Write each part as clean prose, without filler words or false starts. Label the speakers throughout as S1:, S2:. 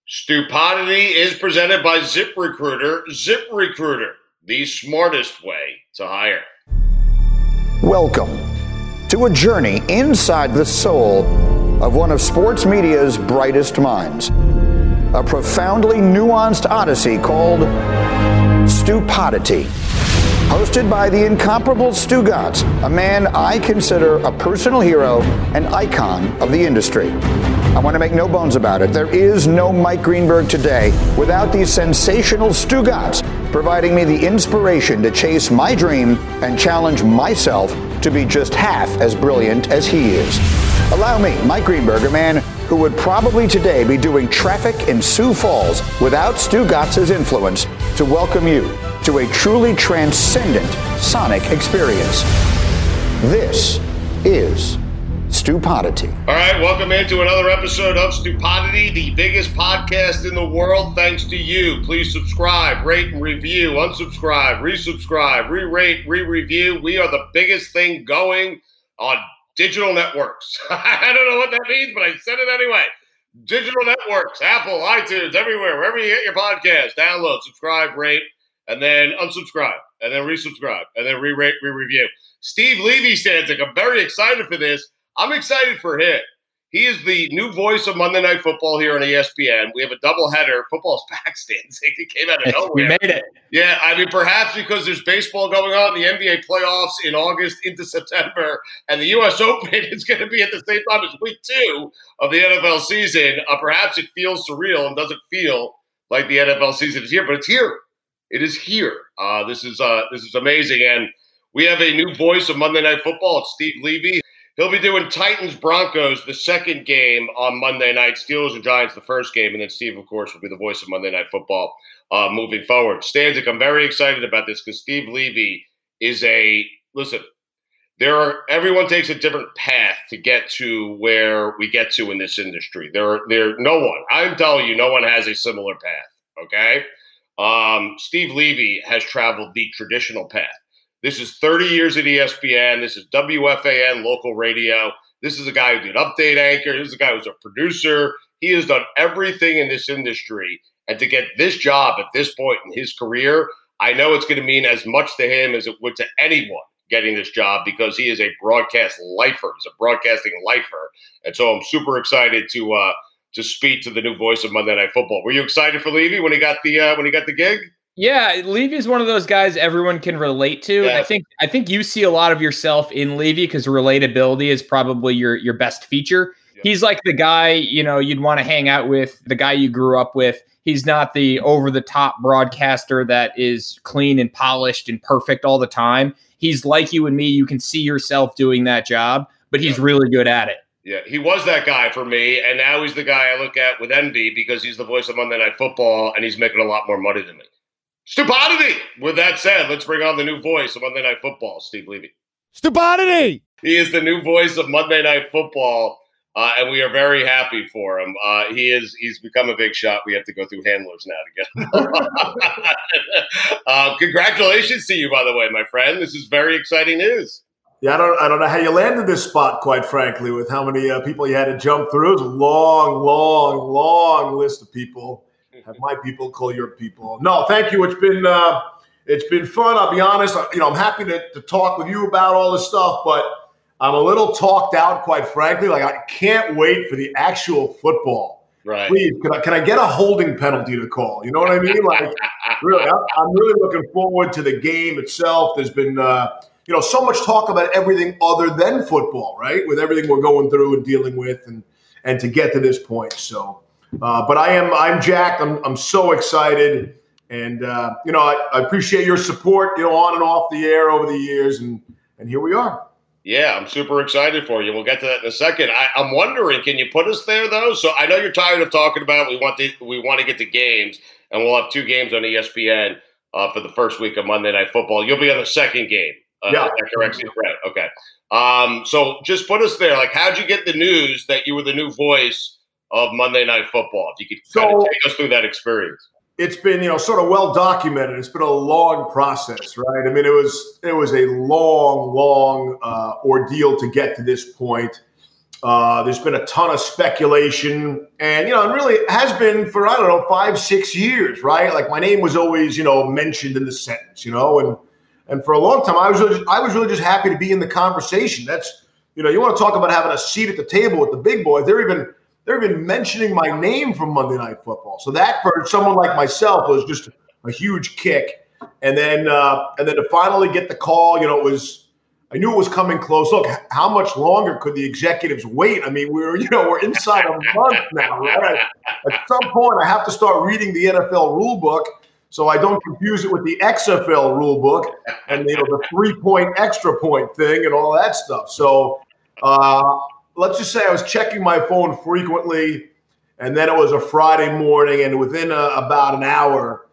S1: Stupidity is presented by ZipRecruiter. ZipRecruiter, the smartest way to hire.
S2: Welcome to a journey inside the soul of one of sports media's brightest minds. A profoundly nuanced odyssey called Stupidity. Hosted by the incomparable Stugotz, a man I consider a personal hero and icon of the industry. I want to make no bones about it. There is no Mike Greenberg today without the sensational Stugotz providing me the inspiration to chase my dream and challenge myself to be just half as brilliant as he is. Allow me, Mike Greenberg, a man who would probably today be doing traffic in Sioux Falls without Stugotz's influence, to welcome you to a truly transcendent sonic experience. This is Stupidity.
S1: All right, welcome into another episode of Stupidity, the biggest podcast in the world, thanks to you. Please subscribe, rate, and review, unsubscribe, resubscribe, re-rate, re-review. We are the biggest thing going on digital networks. I don't know what that means, but I said it anyway. Digital networks, Apple, iTunes, everywhere, wherever you get your podcast. Download, subscribe, rate, and then unsubscribe, and then resubscribe, and then re-rate, re-review. Steve Levy says, I'm very excited for this. I'm excited for him. He is the new voice of Monday Night Football here on ESPN. We have a doubleheader. Football's back, stands. It came out of nowhere.
S3: We made it.
S1: Yeah, I mean, perhaps because there's baseball going on, the NBA playoffs in August into September, and the U.S. Open is going to be at the same time as week 2 of the NFL season. Perhaps it feels surreal and doesn't feel like the NFL season is here, but it's here. It is here. This is amazing, and we have a new voice of Monday Night Football. It's Steve Levy. He'll be doing Titans-Broncos the second game on Monday night, Steelers and Giants the first game, and then Steve, of course, will be the voice of Monday Night Football moving forward. Stanzik, I'm very excited about this because Steve Levy is everyone takes a different path to get to where we get to in this industry. I'm telling you, no one has a similar path, okay? Steve Levy has traveled the traditional path. This is 30 years at ESPN. This is WFAN local radio. This is a guy who did update anchor. This is a guy who's a producer. He has done everything in this industry. And to get this job at this point in his career, I know it's going to mean as much to him as it would to anyone getting this job because he is a broadcast lifer. He's a broadcasting lifer. And so I'm super excited to speak to the new voice of Monday Night Football. Were you excited for Levy when he got the gig?
S3: Yeah, Levy is one of those guys everyone can relate to. Yeah. I think you see a lot of yourself in Levy because relatability is probably your best feature. Yeah. He's like the guy, you'd want to hang out with, the guy you grew up with. He's not the over-the-top broadcaster that is clean and polished and perfect all the time. He's like you and me. You can see yourself doing that job, but he's really good at it.
S1: Yeah, he was that guy for me, and now he's the guy I look at with envy because he's the voice of Monday Night Football, and he's making a lot more money than me. Stupidity! With that said, let's bring on the new voice of Monday Night Football, Steve Levy.
S4: Stupidity!
S1: He is the new voice of Monday Night Football, and we are very happy for him. He's become a big shot. We have to go through handlers now to get him. Congratulations to you, by the way, my friend. This is very exciting news.
S4: Yeah, I don't know how you landed this spot, quite frankly, with how many people you had to jump through. It was a long, long, long list of people. Have my people call your people. No, thank you. It's been fun. I'll be honest. I'm happy to talk with you about all this stuff, but I'm a little talked out, quite frankly. Like, I can't wait for the actual football.
S1: Right.
S4: Please, can I get a holding penalty to call? You know what I mean? Like, really, I'm really looking forward to the game itself. There's been, so much talk about everything other than football, right? With everything we're going through and dealing with, and to get to this point. So. But I'm jacked. I'm so excited, and I appreciate your support, on and off the air over the years, and here we are.
S1: Yeah, I'm super excited for you. We'll get to that in a second. I'm wondering, can you put us there though? So I know you're tired of talking about. We want to get to games, and we'll have 2 games on ESPN for the first week of Monday Night Football. You'll be on the second game.
S4: Yeah,
S1: is that correct? Right. Okay. So just put us there. Like, how'd you get the news that you were the new voice of Monday Night Football? If you could kind of take us through that experience.
S4: It's been, sort of well documented. It's been a long process, right? I mean, it was a long ordeal to get to this point. There's been a ton of speculation, and, it really has been for, 5-6 years, right? Like, my name was always, mentioned in the sentence, and for a long time, I was really just happy to be in the conversation. That's, you want to talk about having a seat at the table with the big boys. They're even mentioning my name from Monday Night Football. So that, for someone like myself, was just a huge kick. And then to finally get the call, I knew it was coming close. Look, how much longer could the executives wait? I mean, we're inside a month now, right? At some point, I have to start reading the NFL rule book so I don't confuse it with the XFL rule book and the 3-point extra point thing and all that stuff. So let's just say I was checking my phone frequently, and then it was a Friday morning, and within about an hour,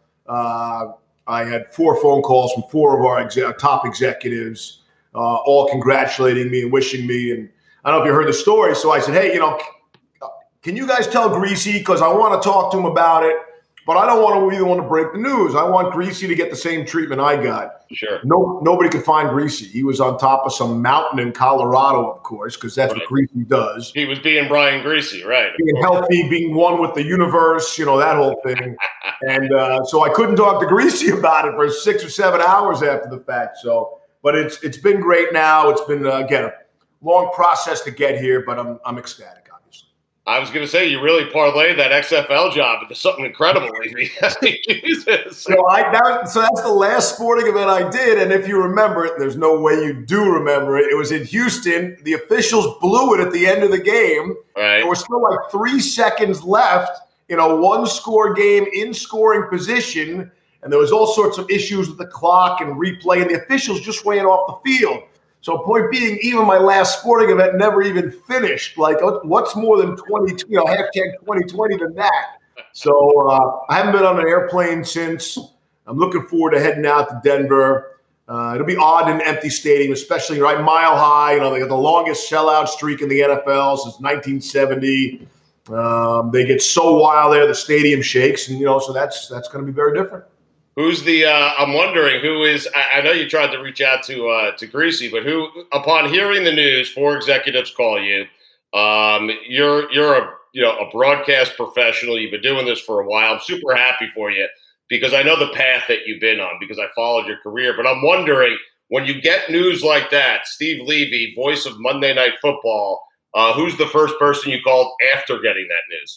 S4: I had 4 phone calls from 4 of our top executives, all congratulating me and wishing me. And I don't know if you heard the story. So I said, hey, can you guys tell Greasy, because I want to talk to him about it, but I don't want to be the one to break the news. I want Greasy to get the same treatment I got.
S1: Sure.
S4: Nobody could find Greasy. He was on top of some mountain in Colorado, of course, because that's what Greasy does.
S1: He was being Brian Greasy, right?
S4: Being healthy, being one with the universe, that whole thing. And so I couldn't talk to Greasy about it for 6 or 7 hours after the fact. So, but it's been great now. It's been, again, a long process to get here, but I'm ecstatic.
S1: I was going to say, you really parlayed that XFL job into something incredible, Levy. Jesus.
S4: So that's the last sporting event I did. And if you remember it, there's no way you do remember it. It was in Houston. The officials blew it at the end of the game.
S1: Right.
S4: There was still like 3 seconds left in a 1-score game in scoring position. And there was all sorts of issues with the clock and replay. And the officials just ran off the field. So point being, even my last sporting event never even finished. Like, what's more than 20, hashtag 2020 than that? So I haven't been on an airplane since. I'm looking forward to heading out to Denver. It'll be odd in an empty stadium, especially right Mile High. They got the longest sellout streak in the NFL since 1970. They get so wild there, the stadium shakes, and so that's going to be very different.
S1: Who's the? I'm wondering who is. I know you tried to reach out to Greasy, but who, upon hearing the news, 4 executives call you. You're a broadcast professional. You've been doing this for a while. I'm super happy for you because I know the path that you've been on because I followed your career. But I'm wondering, when you get news like that, Steve Levy, voice of Monday Night Football, who's the first person you called after getting that news?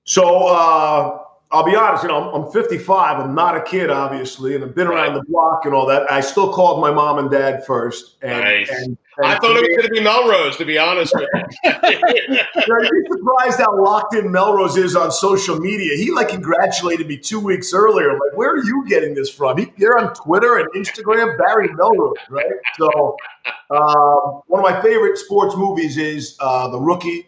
S4: So. I'll be honest, I'm 55. I'm not a kid, obviously, and I've been around the block and all that. I still called my mom and dad first.
S1: Nice. And I thought it was going to be Melrose, to be honest with you.
S4: You'd be surprised how locked in Melrose is on social media. He congratulated me 2 weeks earlier. I'm like, where are you getting this from? You're on Twitter and Instagram, Barry Melrose, right? So one of my favorite sports movies is The Rookie.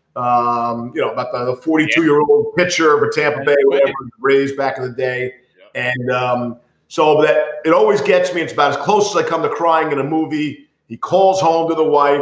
S4: About the 42-year-old pitcher for Tampa Bay, whatever, raised back in the day. Yeah. And so that it always gets me. It's about as close as I come to crying in a movie. He calls home to the wife,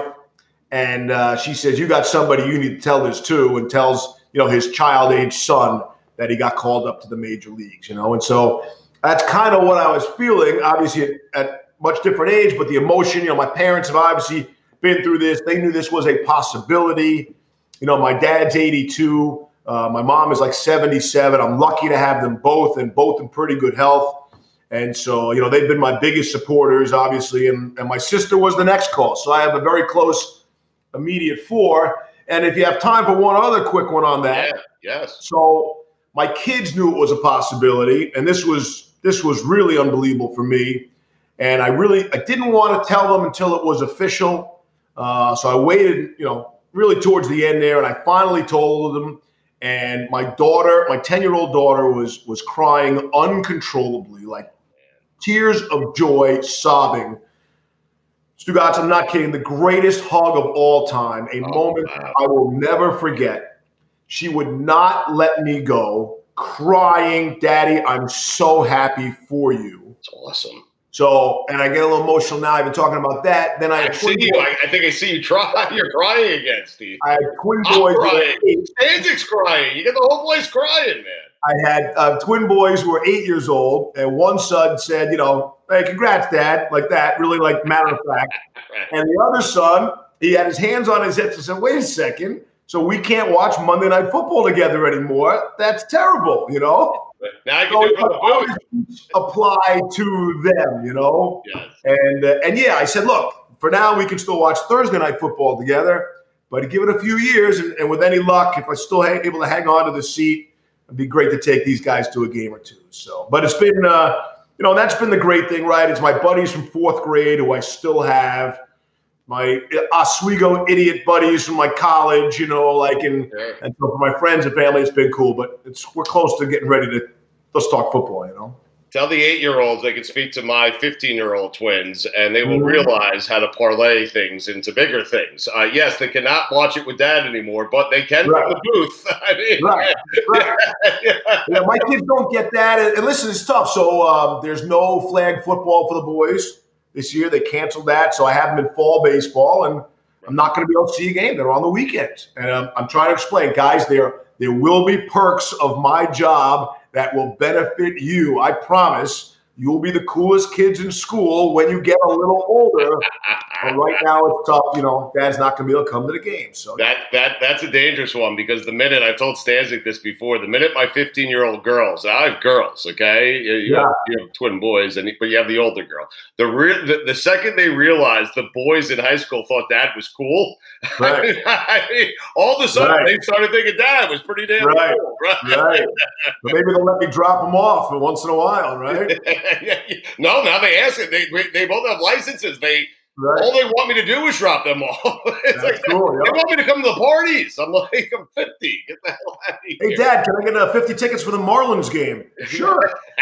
S4: and she says, you got somebody you need to tell this to, and tells, his child-age son that he got called up to the major leagues, And so that's kind of what I was feeling, obviously at much different age, but the emotion, my parents have obviously been through this. They knew this was a possibility. My dad's 82. My mom is 77. I'm lucky to have them both in pretty good health. And so, they've been my biggest supporters, obviously. And my sister was the next call. So I have a very close, immediate 4. And if you have time for one other quick one on that.
S1: Yeah, yes.
S4: So my kids knew it was a possibility. And this was really unbelievable for me. And I didn't want to tell them until it was official. So I waited, really towards the end there, and I finally told them. And my daughter, my 10-year-old daughter, was crying uncontrollably, like tears of joy, sobbing. Stugotz, I'm not kidding. The greatest hug of all time, a moment I will never forget. She would not let me go, crying, Daddy, I'm so happy for you.
S1: It's awesome.
S4: So, and I get a little emotional now. I've been talking about that. Then I
S1: see you. I think I see you try. You're crying again, Steve.
S4: I had twin boys.
S1: Stanzik's crying. You get the whole place crying, man.
S4: I had twin boys who were 8 years old, and one son said, hey, congrats, Dad, like that, really matter of fact. And the other son he had his hands on his hips and said, wait a second. So we can't watch Monday Night Football together anymore. That's terrible, you know?
S1: Now I can do it from the booth.
S4: Apply to them, you know?
S1: Yes.
S4: And yeah, I said, look, for now we can still watch Thursday Night Football together, but give it a few years, and with any luck, if I still able to hang on to the seat, it'd be great to take these guys to a game or two. So, but it's been, that's been the great thing, right? It's my buddies from fourth grade who I still have. My Oswego idiot buddies from my college, and so for my friends and family, it's been cool. But we're close to getting ready to let's talk football.
S1: Tell the 8-year-olds they can speak to my 15-year-old twins, and they will realize how to parlay things into bigger things. Yes, they cannot watch it with Dad anymore, but they can from the booth. I mean,
S4: right. Yeah, my kids don't get that, and listen, it's tough. So there's no flag football for the boys. This year they canceled that, so I have them in fall baseball, and I'm not going to be able to see a game. They're on the weekends. And I'm trying to explain, guys, there will be perks of my job that will benefit you. I promise you will be the coolest kids in school when you get a little older. But right now it's tough. Dad's not going to be able to come to the game. So
S1: that's a dangerous one, because the minute, I've told Stanzik this before, the minute my 15-year-old girls, I have girls, okay? You have twin boys, but you have the older girl. The second they realized the boys in high school thought Dad was cool,
S4: right.
S1: I mean, all of a sudden they started thinking Dad was pretty damn cool.
S4: Right. But maybe they'll let me drop them off once in a while, right?
S1: No, now they ask it. They both have licenses. All they want me to do is drop them off. It's
S4: That's cool,
S1: they want me to come to the parties. I'm like, I'm 50. Get the hell out of here.
S4: Hey, Dad, can I get 50 tickets for the Marlins game? Sure.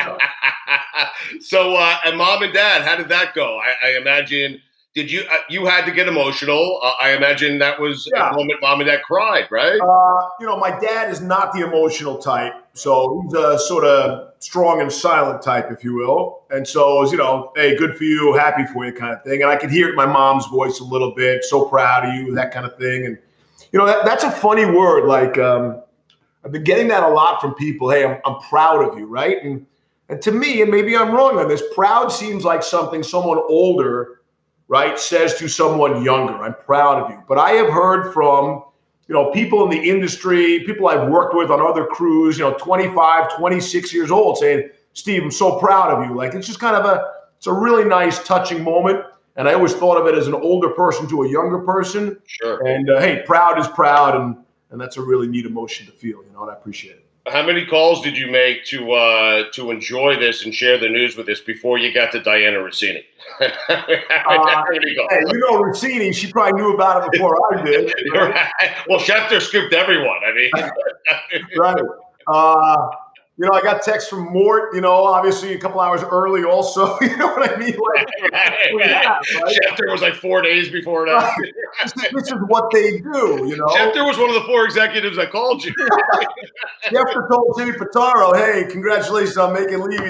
S1: So, and Mom and Dad, how did that go? I imagine, did you had to get emotional? I imagine that was a moment Mom and Dad cried, right?
S4: My dad is not the emotional type. So he's a sort of strong and silent type, if you will. And so it was, hey, good for you, happy for you kind of thing. And I could hear it in my mom's voice a little bit, so proud of you, that kind of thing. And, that's a funny word. Like, I've been getting that a lot from people. Hey, I'm proud of you, right? And to me, and maybe I'm wrong on this, proud seems like something someone older, right, says to someone younger. I'm proud of you. But I have heard from people in the industry, people I've worked with on other crews, 25, 26 years old, saying, Steve, I'm so proud of you. Like, it's just kind of it's a really nice, touching moment. And I always thought of it as an older person to a younger person.
S1: Sure.
S4: And, hey, proud is proud. And that's a really neat emotion to feel, and I appreciate it.
S1: How many calls did you make to enjoy this and share the news with us before you got to Diana Rossini?
S4: Hey, Rossini, she probably knew about it before I did.
S1: Right? Well, Schefter scooped everyone. I mean,
S4: right. I got text from Mort, obviously a couple hours early also. You know what I mean?
S1: Right? Schefter was like 4 days before that.
S4: This is what they do,
S1: Schefter was one of the 4 executives that called you.
S4: Schefter told Jimmy Pitaro, hey, congratulations on making Levy.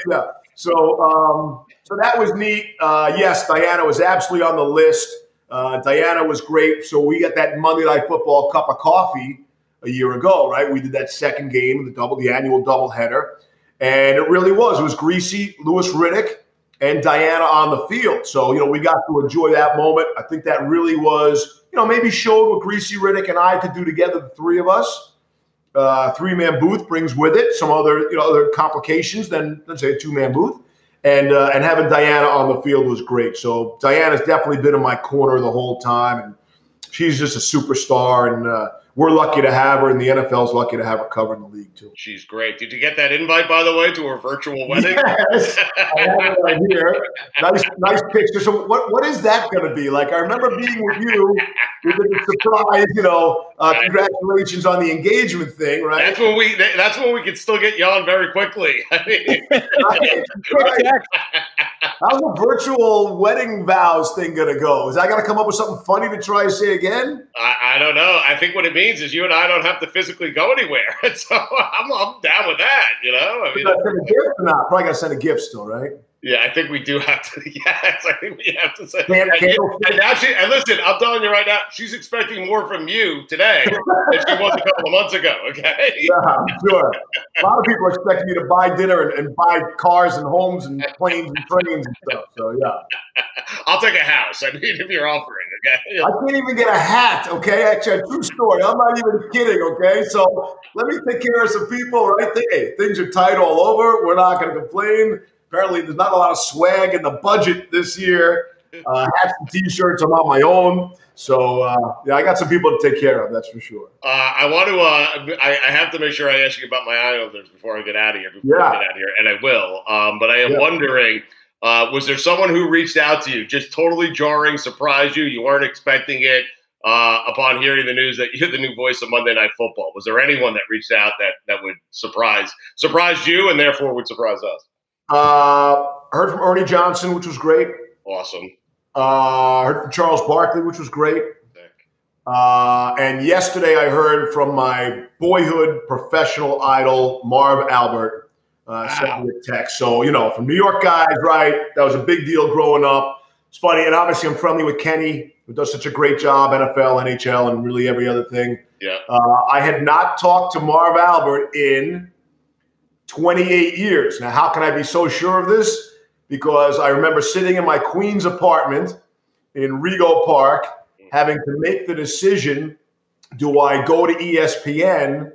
S4: So that was neat. Yes, Diana was absolutely on the list. Diana was great. So we got that Monday Night Football cup of coffee a year ago, right? We did that second game of the annual doubleheader. And it really was. It was Greasy, Louis Riddick, and Diana on the field. So, we got to enjoy that moment. I think that really was, maybe showed what Greasy, Riddick, and I could do together, the three of us. 3-man booth brings with it some other complications than, let's say, a 2-man booth. And having Diana on the field was great. So Diana's definitely been in my corner the whole time. And she's just a superstar. And we're lucky to have her, and the NFL's lucky to have her covering the league, too.
S1: She's great. Did you get that invite, by the way, to her virtual wedding?
S4: Yes, I have it right here. Nice picture. So what is that going to be? Like, I remember being with you. We did a surprise, congratulations on the engagement thing, right?
S1: That's when we could still get you on very quickly. I mean,
S4: right. How's the virtual wedding vows thing going to go? Is I got to come up with something funny to try to say again?
S1: I don't know. I think what it means is you and I don't have to physically go anywhere. So I'm down with that, I mean,
S4: send a gift or not? Probably got to send a gift still, right?
S1: Yeah, I think we do have to. Yes, I think we have to say. And now and listen, I'm telling you right now, she's expecting more from you today than she was a couple of months ago. Okay.
S4: Yeah, I'm sure. A lot of people are expecting me to buy dinner and buy cars and homes and planes and trains and stuff. So yeah,
S1: I'll take a house. I mean, if you're offering, Okay?
S4: I can't even get a hat, okay? Actually, a true story. I'm not even kidding, okay? So let me take care of some people, right? Hey, things are tight all over. We're not going to complain. Apparently, there's not a lot of swag in the budget this year. Hats and T-shirts, I'm on my own. So, I got some people to take care of, that's for sure.
S1: I want to I have to make sure I ask you about my Islanders before I get out of here, and I will. But I am wondering, was there someone who reached out to you, just totally jarring, surprised you? You weren't expecting it upon hearing the news that you're the new voice of Monday Night Football. Was there anyone that reached out that would surprise you and therefore would surprise us?
S4: Heard from Ernie Johnson, which was great.
S1: Awesome.
S4: Heard from Charles Barkley, which was great. And yesterday I heard from my boyhood professional idol, Marv Albert, sent me a text. So, from New York guys, right? That was a big deal growing up. It's funny. And obviously I'm friendly with Kenny, who does such a great job, NFL, NHL, and really every other thing.
S1: Yeah.
S4: I had not talked to Marv Albert in 28 years. Now, how can I be so sure of this? Because I remember sitting in my Queens apartment in Rego Park, having to make the decision, do I go to ESPN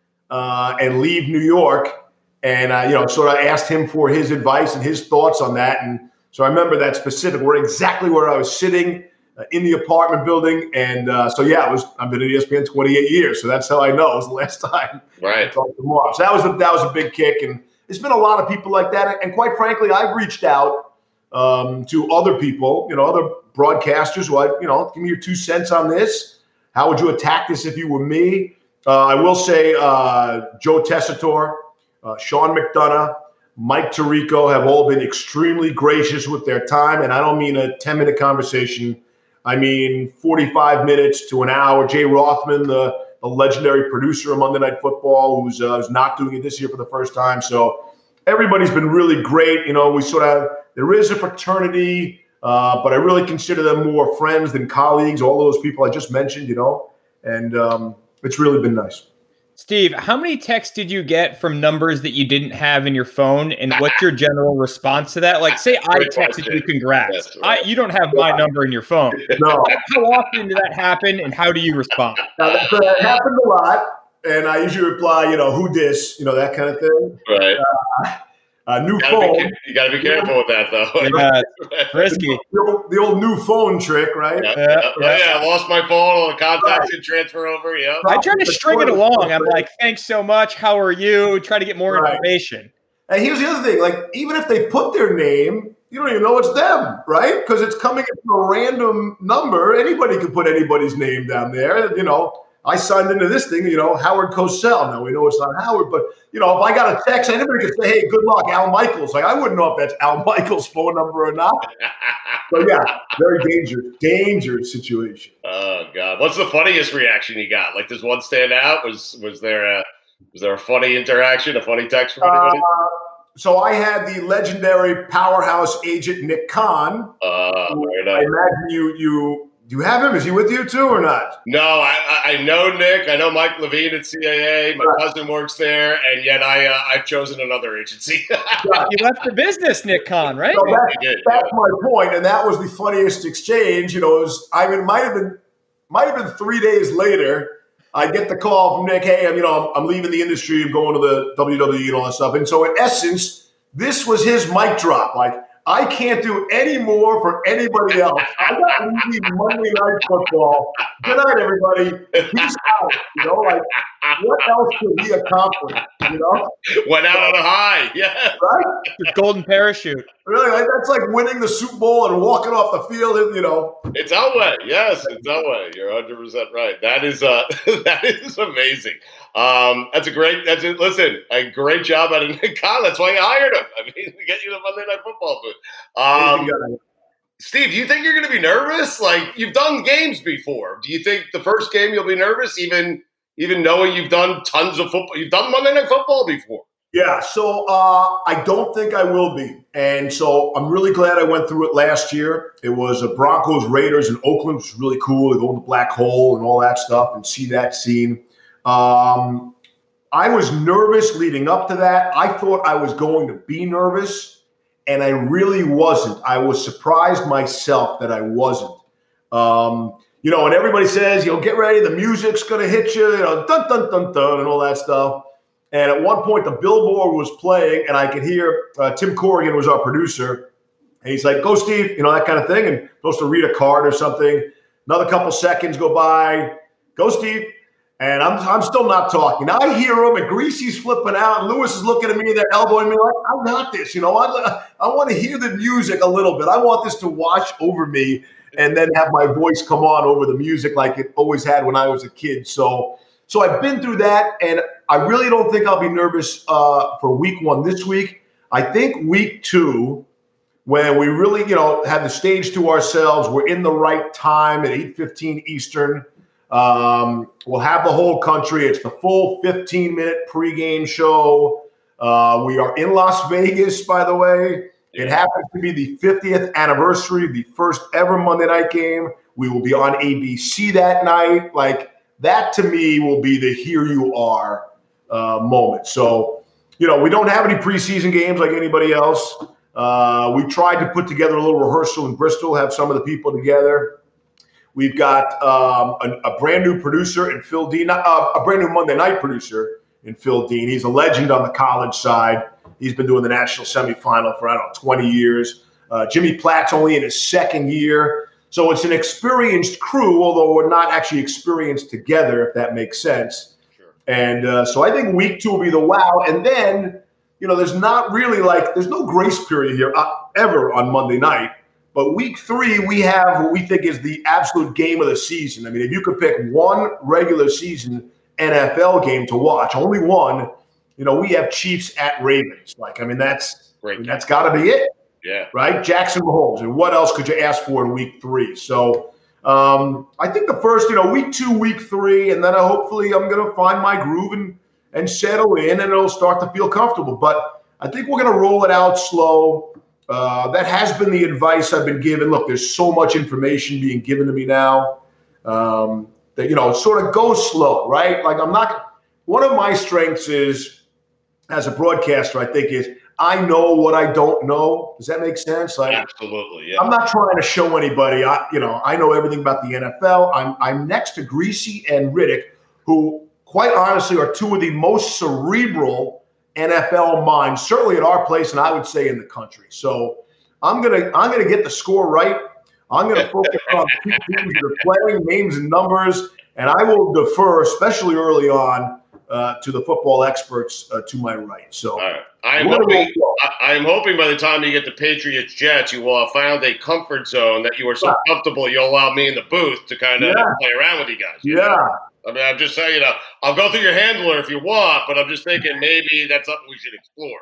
S4: and leave New York? And, sort of asked him for his advice and his thoughts on that. And so I remember that specific, exactly where I was sitting in the apartment building. And I've been at ESPN 28 years. So that's how I know it was the last time I talked to Marv. So that was a big kick. And there's been a lot of people like that. And quite frankly, I've reached out to other people, other broadcasters who, give me your 2 cents on this. How would you attack this if you were me? I will say Joe Tessitore, Sean McDonough, Mike Tirico have all been extremely gracious with their time. And I don't mean a 10-minute conversation. I mean 45 minutes to an hour. Jay Rothman, the legendary producer of Monday Night Football, who's not doing it this year for the first time. So everybody's been really great. There is a fraternity, but I really consider them more friends than colleagues, all those people I just mentioned, and it's really been nice.
S3: Steve, how many texts did you get from numbers that you didn't have in your phone, and what's your general responance to that? Like, say I texted you, congrats. Right. You don't have my number in your phone.
S4: No.
S3: How often did that happen, and how do you respond?
S4: That happened a lot, and I usually reply, who dis, that kind of thing.
S1: Right.
S4: New phone.
S1: You got to be careful with that, though.
S3: Yeah, risky.
S4: The old new phone trick, right?
S1: I lost my phone. All the contacts should transfer over. Yeah.
S3: I try to string it along. I'm like, thanks so much. How are you? Try to get more information.
S4: And here's the other thing. Like, even if they put their name, you don't even know it's them, right? Because it's coming from a random number. Anybody can put anybody's name down there. I signed into this thing, Howard Cosell. Now we know it's not Howard, but if I got a text, anybody could say, "Hey, good luck, Al Michaels." Like, I wouldn't know if that's Al Michaels' phone number or not. So yeah, very dangerous situation.
S1: Oh God, what's the funniest reaction you got? Like, does one stand out? Was there a funny interaction, a funny text from anybody?
S4: So I had the legendary powerhouse agent Nick Khan.
S1: Very nice.
S4: I imagine you. Do you have him? Is he with you too or not?
S1: No, I know Nick. I know Mike Levine at CAA. My cousin works there, and yet I've chosen another agency.
S3: You left the business, Nick Khan, right?
S4: So that's my point, and that was the funniest exchange. It might have been 3 days later. I get the call from Nick. Hey, I'm leaving the industry. I'm going to the WWE and all that stuff. And so, in essence, this was his mic drop. Like, I can't do any more for anybody else. I got to leave Monday Night Football. Good night, everybody. Peace out. What else could he accomplish?
S1: Went out on a high. Yeah.
S4: Right?
S3: The golden parachute.
S4: Really? That's like winning the Super Bowl and walking off the field.
S1: It's Elway. Yes, it's Elway. You're 100% right. That is amazing. Listen, a great job out of Nick Khan. That's why you hired him. I mean, to get you the Monday Night Football booth. Steve, do you think you're going to be nervous? Like, you've done games before. Do you think the first game you'll be nervous, even knowing you've done tons of football? You've done Monday Night Football before.
S4: Yeah, so I don't think I will be. And so I'm really glad I went through it last year. It was a Broncos Raiders in Oakland, which was really cool to go in the black hole and all that stuff and see that scene. I was nervous leading up to that. I thought I was going to be nervous, and I really wasn't. I was surprised myself that I wasn't. And everybody says, get ready, the music's going to hit you, dun, dun, dun, dun, and all that stuff. And at one point, the billboard was playing, and I could hear Tim Corrigan was our producer. And he's like, go, Steve, that kind of thing. And supposed to read a card or something. Another couple seconds go by. Go, Steve. And I'm still not talking. Now I hear him, and Greasy's flipping out, and Lewis is looking at me, they're elbowing me like, I got this. I want to hear the music a little bit. I want this to wash over me and then have my voice come on over the music like it always had when I was a kid. So I've been through that, and I really don't think I'll be nervous for week 1 this week. I think week 2, when we really, have the stage to ourselves, we're in the right time at 8:15 Eastern. We'll have the whole country. It's the full 15-minute pregame show. We are in Las Vegas, by the way. It happens to be the 50th anniversary, the first ever Monday night game. We will be on ABC that night. Like, that to me will be the here you are moment. So, we don't have any preseason games like anybody else. We tried to put together a little rehearsal in Bristol, have some of the people together. We've got a brand new producer in Phil Dean, a brand new Monday night producer in Phil Dean. He's a legend on the college side. He's been doing the national semifinal for, 20 years. Jimmy Platt's only in his second year. So it's an experienced crew, although we're not actually experienced together, if that makes sense. Sure. And so I think week 2 will be the wow. And then, there's not really there's no grace period here ever on Monday night. But week 3, we have what we think is the absolute game of the season. I mean, if you could pick one regular season NFL game to watch, only one, we have Chiefs at Ravens. That's got to be it.
S1: Yeah.
S4: Right? Jackson Mahomes. And what else could you ask for in week 3? So I think the first, week 2, week 3, and then hopefully I'm going to find my groove and settle in, and it'll start to feel comfortable. But I think we're going to roll it out slow. That has been the advice I've been given. Look, there's so much information being given to me now that, sort of go slow, right? One of my strengths is, as a broadcaster, I think, is I know what I don't know. Does that make sense?
S1: Absolutely, yeah.
S4: I'm not trying to show anybody. I know everything about the NFL. I'm next to Greasy and Riddick, who, quite honestly, are two of the most cerebral NFL minds, certainly at our place, and I would say in the country. So I'm gonna get the score right. I'm gonna focus on the two teams that are playing, names and numbers, and I will defer, especially early on, to the football experts to my right. So
S1: right. I am hoping by the time you get the Patriots Jets, you will have found a comfort zone that you are so comfortable you'll allow me in the booth to kind of play around with you guys.
S4: Yeah.
S1: I mean, I'm just saying, I'll go through your handler if you want, but I'm just thinking maybe that's something we should explore.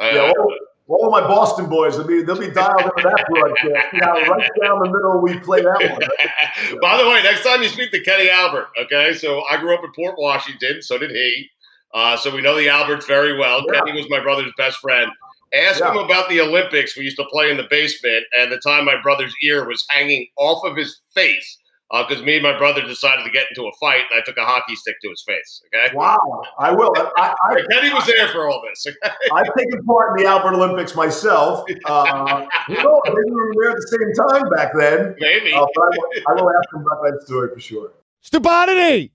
S4: All my Boston boys, they'll be dialed into that broadcast. Right down the middle, we play that one. Right?
S1: By the way, next time you speak to Kenny Albert, okay? So I grew up in Port Washington, so did he. So we know the Alberts very well. Yeah. Kenny was my brother's best friend. Ask him about the Olympics. We used to play in the basement, and the time my brother's ear was hanging off of his face. Because me and my brother decided to get into a fight, and I took a hockey stick to his face. Okay.
S4: Wow, I will.
S1: Kenny was there for all this. Okay?
S4: I've taken part in the Albert Olympics myself. Maybe we were there at the same time back then.
S1: Maybe.
S4: I will ask him about that story for sure.
S5: Stupidity.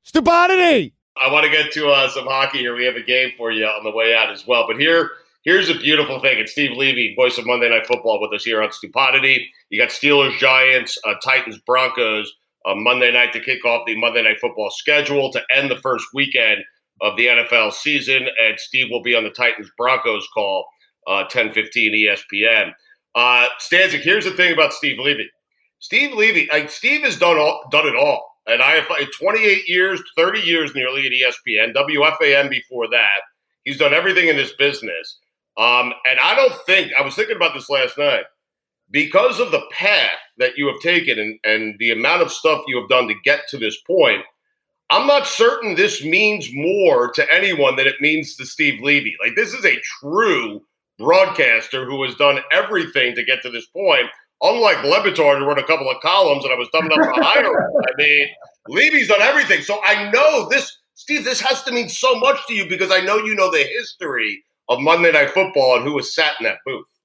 S1: I want to get to some hockey here. We have a game for you on the way out as well. But here's a beautiful thing. It's Steve Levy, voice of Monday Night Football, with us here on Stupidity. You got Steelers, Giants, Titans, Broncos Monday night to kick off the Monday Night Football schedule to end the first weekend of the NFL season. And Steve will be on the Titans Broncos call, 10:15 ESPN. Stanzik, here's the thing about Steve Levy. Steve has done it all. And I have 28 years, 30 years nearly at ESPN, WFAN before that. He's done everything in this business. And I was thinking about this last night. Because of the path that you have taken and the amount of stuff you have done to get to this point, I'm not certain this means more to anyone than it means to Steve Levy. Like, this is a true broadcaster who has done everything to get to this point. Unlike Lebatard, who wrote a couple of columns and I was dumb enough to hire him. I mean, Levy's done everything. So I know this, Steve, this has to mean so much to you because I know you know the history of Monday Night Football and who was sat in that booth.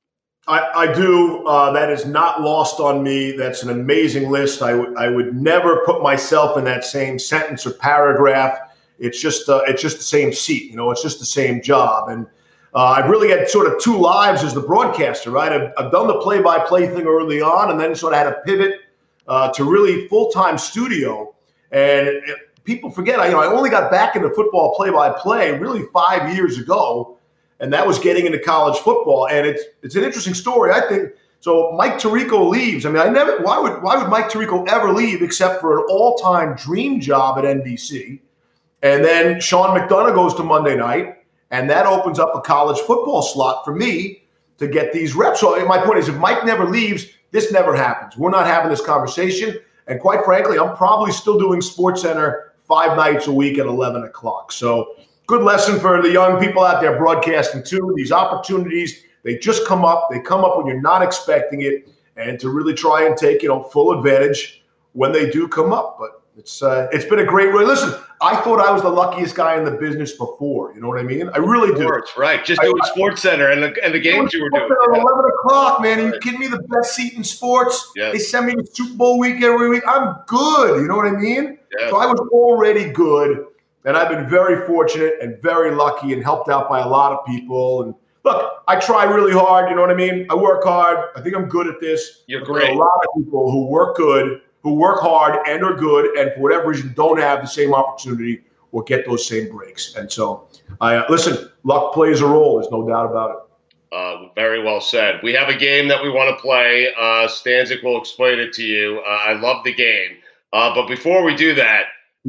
S4: I do. That is not lost on me. That's an amazing list. I would never put myself in that same sentence or paragraph. It's just the same seat. It's just the same job. And I've really had sort of two lives as the broadcaster, right? I've done the play-by-play thing early on, and then sort of had to pivot to really full-time studio. And people forget, I only got back into football play-by-play really 5 years ago. And that was getting into college football. And it's an interesting story, I think. So Mike Tirico leaves. I mean, why would Mike Tirico ever leave except for an all-time dream job at NBC? And then Sean McDonough goes to Monday Night, and that opens up a college football slot for me to get these reps. So my point is, if Mike never leaves, this never happens. We're not having this conversation. And quite frankly, I'm probably still doing SportsCenter 5 nights a week at 11 o'clock. So good lesson for the young people out there broadcasting too. These opportunities, they just come up. They come up when you're not expecting it, and to really try and take full advantage when they do come up. But it's been a great ride. Listen, I thought I was the luckiest guy in the business before. You know what I mean? I really do.
S1: Right, just doing SportsCenter and the games you were doing.
S4: At 11 o'clock, man. Are you kidding me? The best seat in sports.
S1: Yes.
S4: They send me to Super Bowl week every week. I'm good. You know what I mean?
S1: Yes.
S4: So I was already good. And I've been very fortunate and very lucky and helped out by a lot of people. And look, I try really hard. You know what I mean? I work hard. I think I'm good at this.
S1: You're great.
S4: There are a lot of people who work hard and are good, and for whatever reason don't have the same opportunity or get those same breaks. And so, listen, luck plays a role. There's no doubt about it.
S1: Very well said. We have a game that we want to play. Stanzik will explain it to you. I love the game. But before we do that,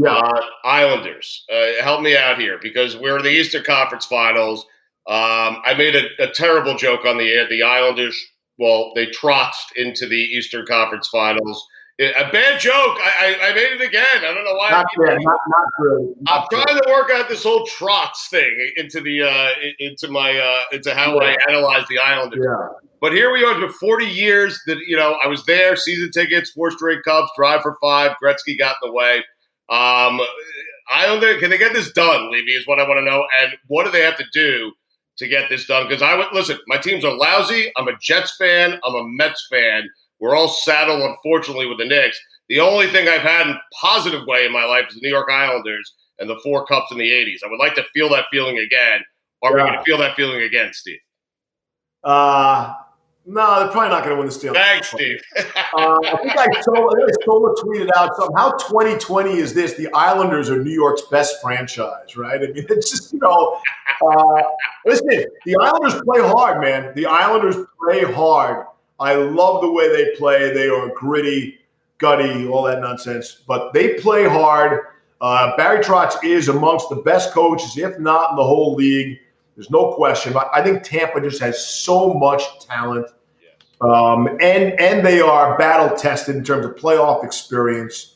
S1: Islanders, help me out here because we're in the Eastern Conference Finals. I made a terrible joke on the air. The Islanders, they trotzed into the Eastern Conference Finals. A bad joke. I made it again. I don't know why.
S4: Not good.
S1: I'm trying to work out this whole trots thing into how I analyze the Islanders. Yeah. But here we are. It's been 40 years that I was there. Season tickets, 4 straight cups, drive for 5. Gretzky got in the way. Islander, can they get this done, Levy, is what I want to know. And what do they have to do to get this done? Because listen, my teams are lousy. I'm a Jets fan. I'm a Mets fan. We're all saddled, unfortunately, with the Knicks. The only thing I've had in a positive way in my life is the New York Islanders and the 4 cups in the 80s. I would like to feel that feeling again. Are we going to feel that feeling again, Steve?
S4: No, they're probably not going to win the Stanley Cup.
S1: Thanks, Steve.
S4: I think I tweeted out something. How 2020 is this? The Islanders are New York's best franchise, right? I mean, it's just, listen, the Islanders play hard, man. The Islanders play hard. I love the way they play. They are gritty, gutty, all that nonsense. But they play hard. Barry Trotz is amongst the best coaches, if not in the whole league. There's no question. But I think Tampa just has so much talent. And they are battle-tested in terms of playoff experience.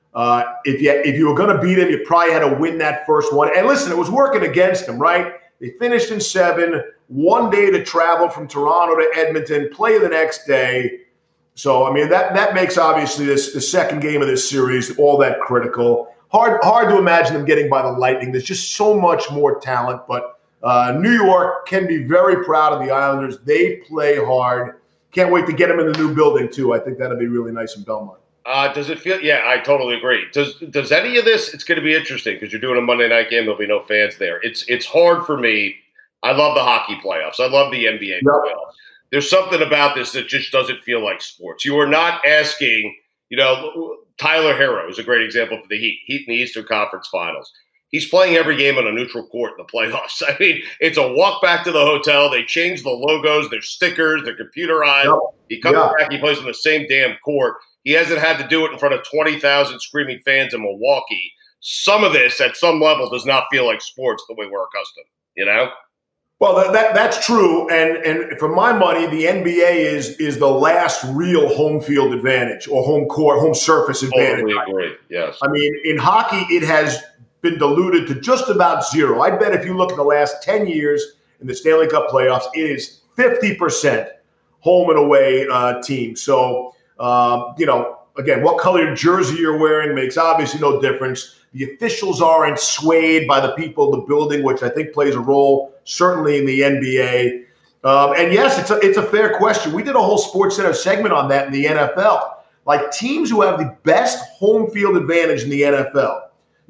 S4: If you were going to beat them, you probably had to win that first one. And listen, it was working against them, right? They finished in 7, 1 day to travel from Toronto to Edmonton, play the next day. So, I mean, that makes obviously the second game of this series all that critical. Hard to imagine them getting by the Lightning. There's just so much more talent. But New York can be very proud of the Islanders. They play hard. Can't wait to get them in the new building, too. I think that'll be really nice in Belmont.
S1: Does it feel – yeah, I totally agree. Does any of this – it's going to be interesting because you're doing a Monday night game. There'll be no fans there. It's hard for me. I love the hockey playoffs. I love the NBA playoffs. There's something about this that just doesn't feel like sports. You are not asking – Tyler Herro is a great example for the Heat in the Eastern Conference Finals. He's playing every game on a neutral court in the playoffs. I mean, it's a walk back to the hotel. They change the logos, their stickers, they're computerized. Yep. He comes back, he plays on the same damn court. He hasn't had to do it in front of 20,000 screaming fans in Milwaukee. Some of this, at some level, does not feel like sports the way we're accustomed,
S4: Well, that's true. And for my money, the NBA is the last real home field advantage or home court, home surface advantage.
S1: Totally agree, yes.
S4: I mean, in hockey, it has been diluted to just about 0. I bet if you look at the last 10 years in the Stanley Cup playoffs, it is 50% home and away team. So, again, what color jersey you're wearing makes obviously no difference. The officials aren't swayed by the people in the building, which I think plays a role, certainly in the NBA. And yes, it's a fair question. We did a whole Sports Center segment on that in the NFL. Like teams who have the best home field advantage in the NFL,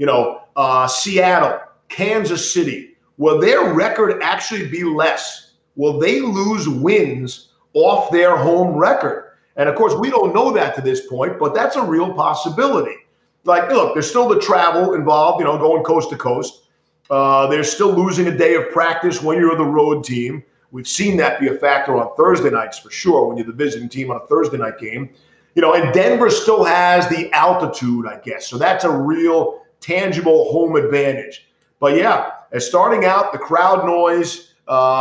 S4: Seattle, Kansas City, will their record actually be less? Will they lose wins off their home record? And of course, we don't know that to this point, but that's a real possibility. Like, look, there's still the travel involved, going coast to coast. There's still losing a day of practice when you're the road team. We've seen that be a factor on Thursday nights for sure when you're the visiting team on a Thursday night game. And Denver still has the altitude, I guess. So that's a real tangible home advantage. But yeah, as starting out, the crowd noise,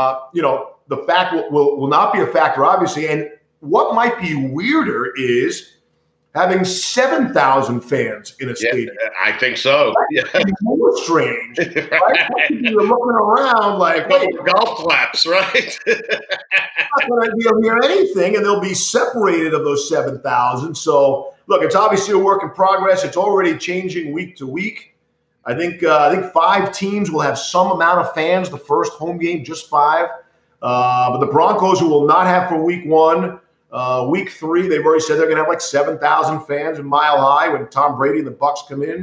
S4: the fact will not be a factor, obviously. And what might be weirder is having 7,000 fans in a stadium.
S1: I think so.
S4: That's more strange. Right? You're looking around like, wait,
S1: golf claps, right?
S4: Not going to hear anything, and they'll be separated of those 7,000. So, look, it's obviously a work in progress. It's already changing week to week. I think 5 teams will have some amount of fans the first home game, just 5. But the Broncos, who will not have for week 1, week 3, they've already said they're going to have like 7,000 fans in Mile High when Tom Brady and the Bucs come in,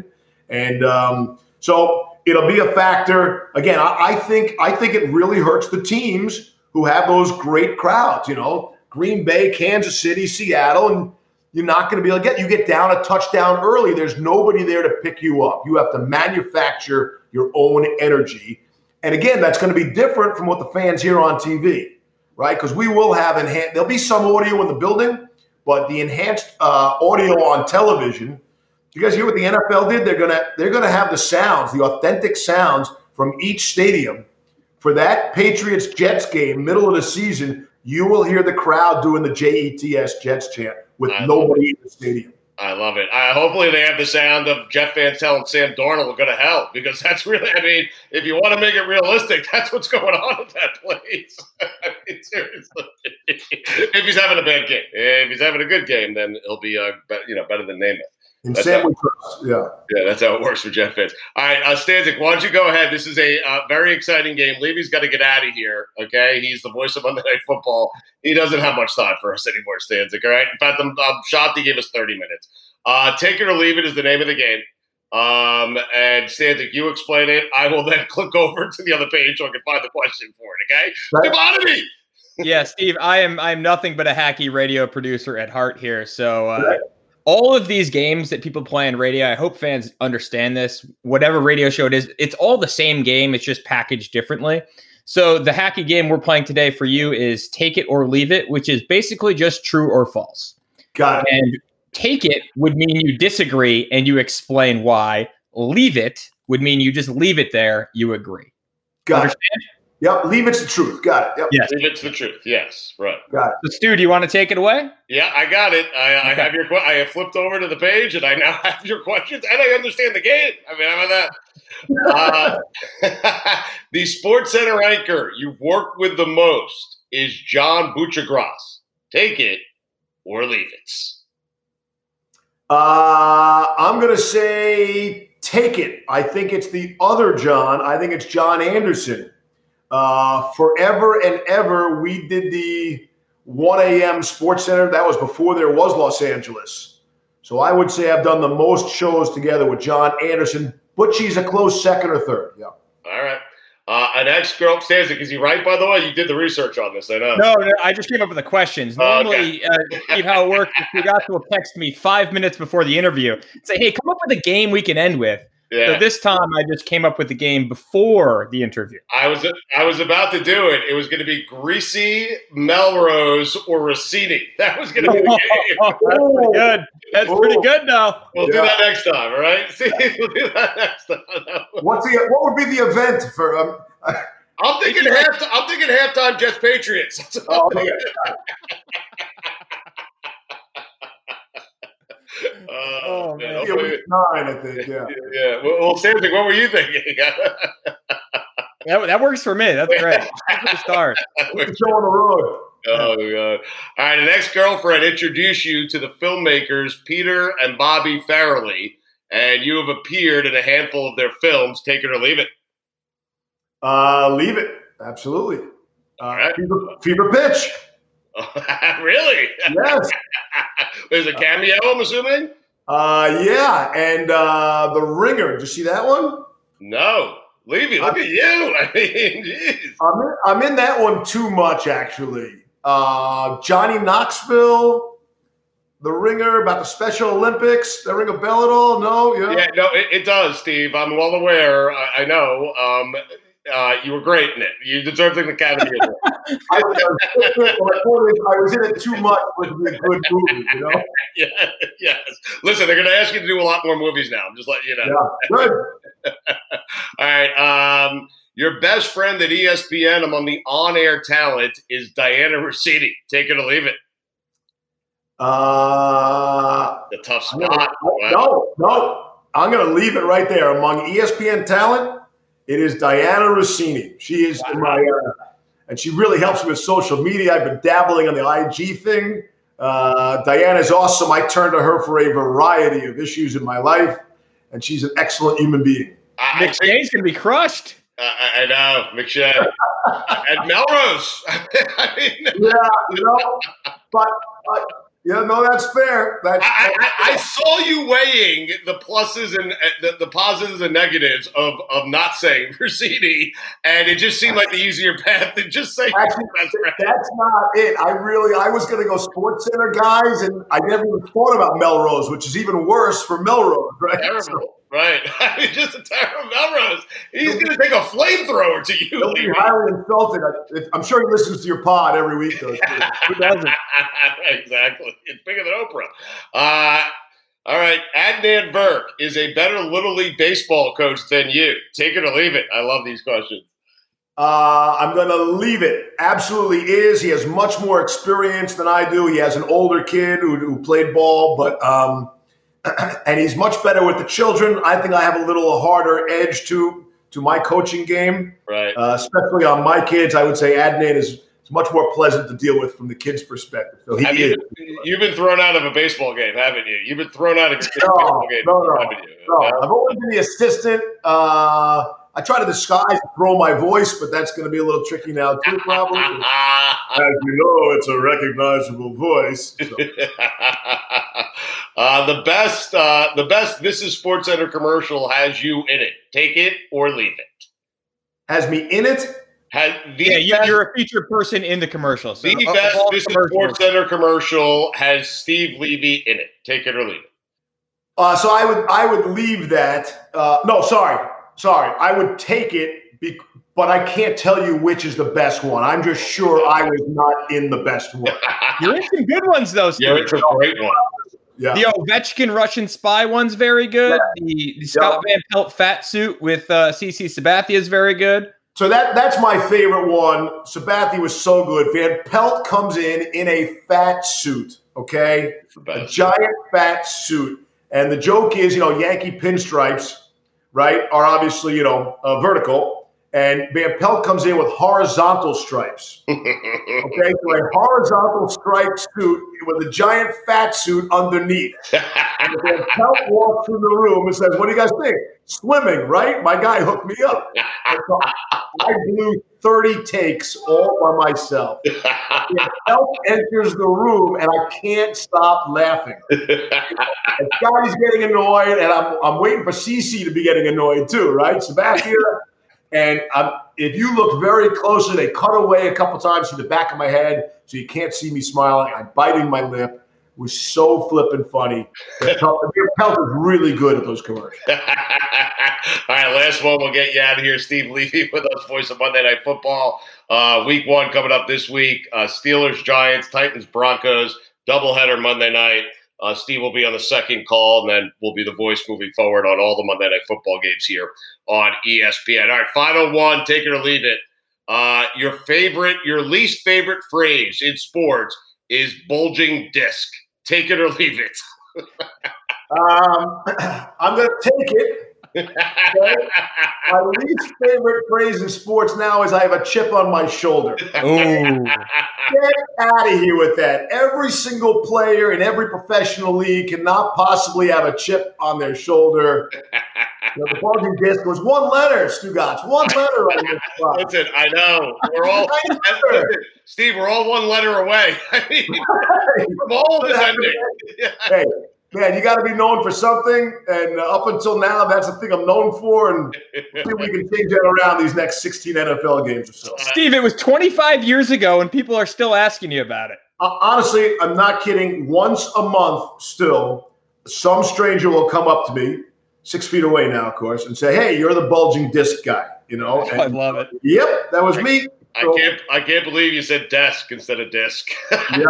S4: and so it'll be a factor. Again, I think it really hurts the teams who have those great crowds. Green Bay, Kansas City, Seattle, and you're not going to be able to get. You get down a touchdown early. There's nobody there to pick you up. You have to manufacture your own energy, and again, that's going to be different from what the fans hear on TV. Right, because we will have there'll be some audio in the building, but the enhanced audio on television. You guys hear what the NFL did? They're gonna have the sounds, the authentic sounds from each stadium for that Patriots Jets game, middle of the season. You will hear the crowd doing the JETS Jets chant with nobody in the stadium.
S1: I love it. Hopefully they have the sound of Jeff Van Tell and Sam Darnold are going to help, because that's really, if you want to make it realistic, that's what's going on at that place. Seriously. If he's having a bad game. If he's having a good game, then he'll be better than Namath.
S4: And Sam
S1: Yeah, that's how it works for Jeff Fitz. All right, Stanzik, why don't you go ahead? This is a very exciting game. Levy's got to get out of here, okay? He's the voice of Monday Night Football. He doesn't have much time for us anymore, Stanzik, all right? In fact, I'm shocked he gave us 30 minutes. Take it or leave it is the name of the game. And Stanzik, you explain it. I will then click over to the other page so I can find the question for it, okay? Commodity!
S3: Yeah, Steve, I'm nothing but a hacky radio producer at heart here, so all of these games that people play on radio, I hope fans understand this. Whatever radio show it is, it's all the same game. It's just packaged differently. So the hacky game we're playing today for you is Take It or Leave It, which is basically just true or false.
S4: Got it.
S3: And take it would mean you disagree and you explain why. Leave it would mean you just leave it there. You agree.
S4: Got it. Yep, leave it's the truth. Got it. Yep.
S1: Yes. Leave it's the truth. Yes, right.
S4: Got it.
S3: So, Stu, do you want to take it away?
S1: Yeah, I got it. I have your. I have flipped over to the page, and I now have your questions, and I understand the game. How about that? The Sports Center anchor you've worked with the most is John Buccigross. Take it or leave it.
S4: I'm going to say take it. I think it's the other John. I think it's John Anderson. Forever and ever, we did the 1 a.m. Sports Center. That was before there was Los Angeles. So I would say I've done the most shows together with John Anderson. Butchie's a close second or third. Yeah.
S1: All right. An ex-girl, Stanzik, is he right, by the way? You did the research on this, I know.
S3: No, I just came up with the questions. Normally, Steve, how it works, if you got to text me 5 minutes before the interview, say, hey, come up with a game we can end with. Yeah. So this time I just came up with the game before the interview.
S1: I was about to do it. It was going to be Greasy, Melrose, or Rossini. That was going to be the game.
S3: That's pretty good. That's pretty good now.
S1: We'll do that next time, all right? See, we'll do that next time.
S4: What would be the event for?
S1: I'm thinking halftime Jets Patriots.
S4: Man. Yeah, 9, I think. Yeah.
S1: Yeah. Well, Stanzik, what were you thinking?
S3: that works for me. That's great. Start.
S4: We can go on the road.
S1: Oh, God. All right. An ex-girlfriend introduced you to the filmmakers Peter and Bobby Farrelly, and you have appeared in a handful of their films. Take it or leave it.
S4: Leave it. Absolutely.
S1: Right.
S4: Fever Pitch.
S1: Really?
S4: Yes.
S1: There's a cameo, I'm assuming?
S4: Yeah, and The Ringer. Did you see that one?
S1: No. Levy, look at you. I mean, jeez.
S4: I'm in that one too much, actually. Johnny Knoxville, The Ringer, about the Special Olympics. That ring a bell at all? No?
S1: Yeah, no, it does, Steve. I'm well aware. I know. You were great in it. You deserved an Academy Award.
S4: I was in it too much with a good movie, you know?
S1: Yes. Listen, they're going to ask you to do a lot more movies now. I'm just letting you know.
S4: Yeah, good.
S1: All right. Your best friend at ESPN among the on-air talent is Diana Russini. Take it or leave it. The tough spot.
S4: No. I'm going to leave it right there. Among ESPN talent, it is Diana Russini. She is and she really helps me with social media. I've been dabbling on the IG thing. Diana's awesome. I turn to her for a variety of issues in my life, and she's an excellent human being.
S3: McShay's going to be crushed.
S1: I know, McShay. And Melrose.
S4: That's fair.
S1: I saw you weighing the pluses and the positives and negatives of not saying Russini, and it just seemed like the easier path than just saying.
S4: Actually, that's not it. I was going to go Sports Center guys, and I never even thought about Melrose, which is even worse for Melrose, right?
S1: Terrible. Right. I mean, just a terrible Melrose. He's going to take a flamethrower to you.
S4: He'll be highly insulted. I'm sure he listens to your pod every week, though. Who doesn't?
S1: Exactly. It's bigger than Oprah. All right. Adnan Virk is a better Little League baseball coach than you. Take it or leave it. I love these questions.
S4: I'm going to leave it. Absolutely is. He has much more experience than I do. He has an older kid who played ball, but and he's much better with the children. I think I have a little harder edge to my coaching game,
S1: right?
S4: Especially on my kids. I would say Adnan is much more pleasant to deal with from the kids' perspective. So
S1: you've been thrown out of a baseball game, haven't you? You've been thrown out of a baseball game, haven't you?
S4: No, I've always been the assistant. I try to disguise and throw my voice, but that's going to be a little tricky now too, probably. As you know, it's a recognizable voice. So.
S1: The best This Is Sports Center commercial has you in it. Take it or leave it.
S4: Has me in it?
S3: You're a featured person in the commercial. So
S1: the best This Is Sports Center commercial has Steve Levy in it. Take it or leave it.
S4: So I would leave that. Sorry. I would take it, but I can't tell you which is the best one. I'm just sure I was not in the best one.
S3: You're in some good ones, though, Steve.
S1: You're in some great ones.
S3: Yeah. The Ovechkin Russian spy one's very good. Yeah. The Scott Van Pelt fat suit with CC Sabathia is very good.
S4: So that's my favorite one. Sabathia was so good. Van Pelt comes in a fat suit, okay? A giant fat suit. And the joke is, Yankee pinstripes, right, are obviously, vertical. And Van Pelt comes in with horizontal stripes. Okay, so a horizontal striped suit with a giant fat suit underneath. And Van Pelt walks through the room and says, "What do you guys think? Swimming, right? My guy hooked me up." So I blew 30 takes all by myself. Van Pelt enters the room, and I can't stop laughing. And Scotty's getting annoyed, and I'm waiting for CC to be getting annoyed too, right? Sabathia. And if you look very closely, they cut away a couple times to the back of my head, so you can't see me smiling. I'm biting my lip. It was so flippin' funny. Pelt is really good at those commercials.
S1: All right, last one. We'll get you out of here. Steve Levy with us, voice of Monday Night Football. Week 1 coming up this week. Steelers, Giants, Titans, Broncos. Doubleheader Monday night. Steve will be on the second call, and then we'll be the voice moving forward on all the Monday Night Football games here on ESPN. All right, final one, take it or leave it. Your least favorite phrase in sports is bulging disc. Take it or leave it.
S4: I'm going to take it. Okay? My least favorite phrase in sports now is I have a chip on my shoulder.
S3: Ooh.
S4: Get out of here with that. Every single player in every professional league cannot possibly have a chip on their shoulder. The bulging disc was one letter, Stugotz. One letter right here.
S1: Listen, I know. We're all Steve, we're all one letter away. I mean, from all this ending.
S4: Hey, man, you got to be known for something. And up until now, that's the thing I'm known for. And see if we can change that around these next 16 NFL games or so.
S3: Steve, it was 25 years ago, and people are still asking you about it.
S4: Honestly, I'm not kidding. Once a month still, some stranger will come up to me, 6 feet away now, of course, and say, "Hey, you're the bulging disc guy." You know, and,
S3: I love it.
S4: Yep, that was me. So,
S1: I can't believe you said desk instead of disc.
S4: Yeah.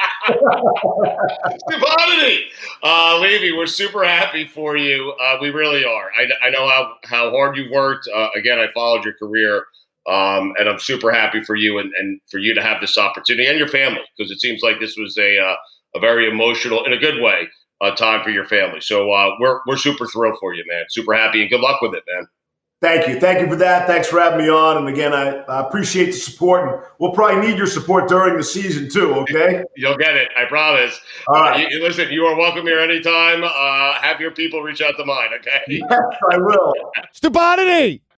S1: Stupidity. Levy, we're super happy for you. We really are. I know how hard you worked. Again, I followed your career. And I'm super happy for you and for you to have this opportunity and your family, because it seems like this was a very emotional, in a good way, time for your family. So we're super thrilled for you, man. Super happy, and good luck with it, man.
S4: Thank you. Thank you for that. Thanks for having me on. And again, I appreciate the support. And we'll probably need your support during the season too, okay?
S1: You'll get it. I promise.
S4: All right.
S1: Listen, you are welcome here anytime. Have your people reach out to mine, okay?
S4: Yes, I will.
S5: Stupidity!